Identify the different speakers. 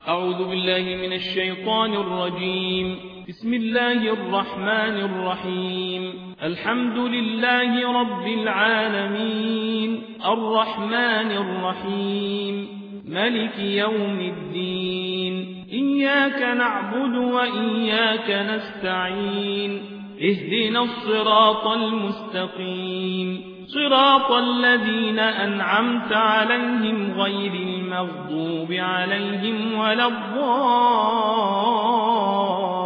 Speaker 1: أعوذ بالله من الشيطان الرجيم. بسم الله الرحمن الرحيم. الحمد لله رب العالمين، الرحمن الرحيم، ملك يوم الدين. إياك نعبد وإياك نستعين. اهدنا الصراط المستقيم، صراط الذين أنعمت عليهم غير المغضوب عليهم ولا الضالين.